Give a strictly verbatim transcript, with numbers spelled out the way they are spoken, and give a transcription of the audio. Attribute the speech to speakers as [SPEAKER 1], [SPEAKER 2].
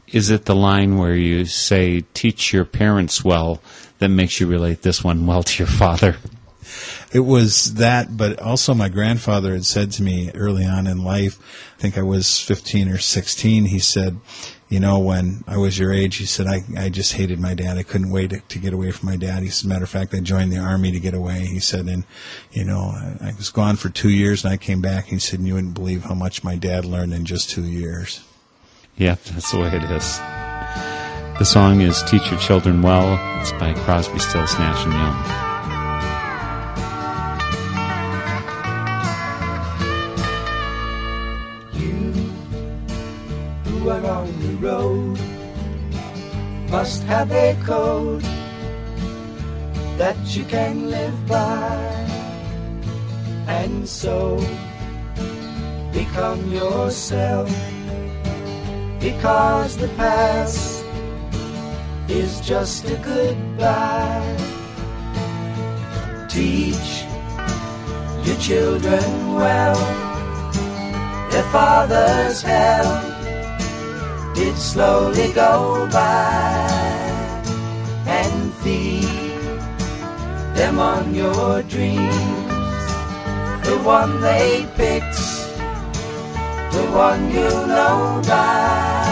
[SPEAKER 1] is it the line where you say, teach your parents well, that makes you relate this one well to your father?
[SPEAKER 2] It was that, but also my grandfather had said to me early on in life, I think I was fifteen or sixteen, he said, you know, when I was your age, he said, I, I just hated my dad. I couldn't wait to, to get away from my dad. He said, as a matter of fact, I joined the Army to get away. He said, and, you know, I, I was gone for two years, and I came back. He said, and you wouldn't believe how much my dad learned in just two years.
[SPEAKER 1] Yeah, that's the way it is. The song is Teach Your Children Well. It's by Crosby, Stills, Nash and Young.
[SPEAKER 3] Who are on the road must have a code that you can live by, and so become yourself, because the past is just a goodbye. Teach your children well, their father's hell did slowly go by, and feed them on your dreams, the one they picked, the one you know by.